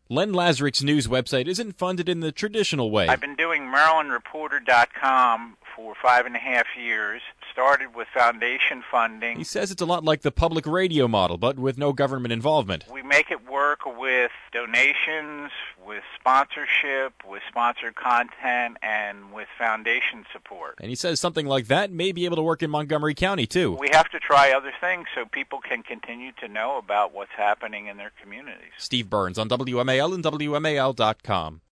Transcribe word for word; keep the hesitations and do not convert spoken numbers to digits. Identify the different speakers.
Speaker 1: Len Lazarick's news website isn't funded in the traditional way.
Speaker 2: I've been doing Maryland Reporter dot com for five and a half years. Started with foundation funding.
Speaker 1: He says it's a lot like the public radio model, but with no government involvement.
Speaker 2: We make it work with donations, with sponsorship, with sponsored content, and with foundation support.
Speaker 1: And he says something like that may be able to work in Montgomery County, too.
Speaker 2: We have to try other things so people can continue to know about what's happening in their communities.
Speaker 1: Steve Burns on W M A L and W M A L dot com.